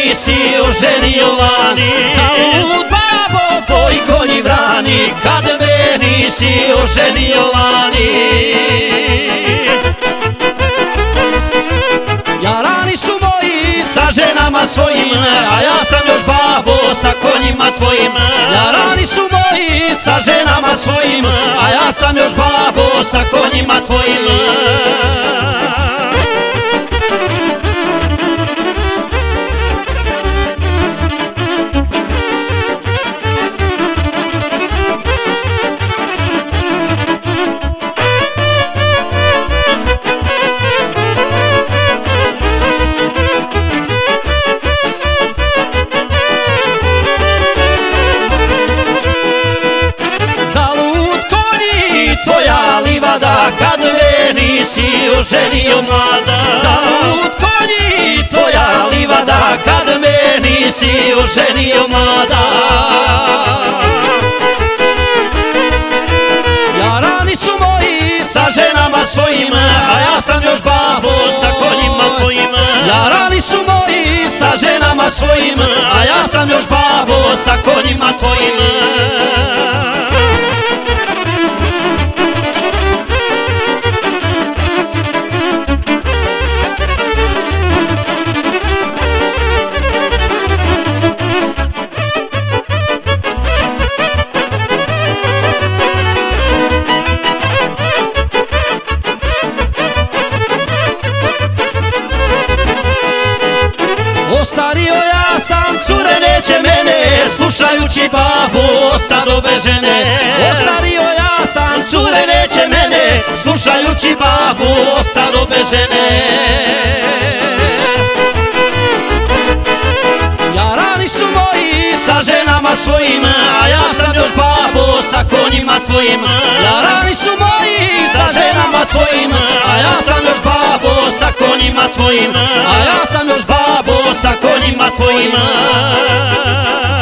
nisi oženio lani, zalud babo tvoji konji vrani, kad me nisi oženio lani. Jarani su moji sa ženama svojim, a ja sam još babo sa konjima tvojim. Jarani su moji sa ženama svojim, a ja sam još babo sa konjima tvojim. Tvoja livada, kad me nisi oženio mlada. Zalud konji, tvoja livada, kad me nisi oženio mlada. Jarani su moji sa ženama svojim, a ja sam još babo sa konjima tvojim. Jarani su moji sa ženama svojim, a ja sam još babo sa konjima tvojim. Ostario ja sam, cure neće mene, slušajući babu ostado bez žene. Ostario ja sam, cure neće mene, slušajući babu ostado bez žene. Jarani su moji sa ženama svojim, a ja sam još babo sa konjima tvojim. Jarani su moji sa ženama svojim, a ja sam još babo sa konjima tvojim. A ja sam još babo sa konjima tvojima.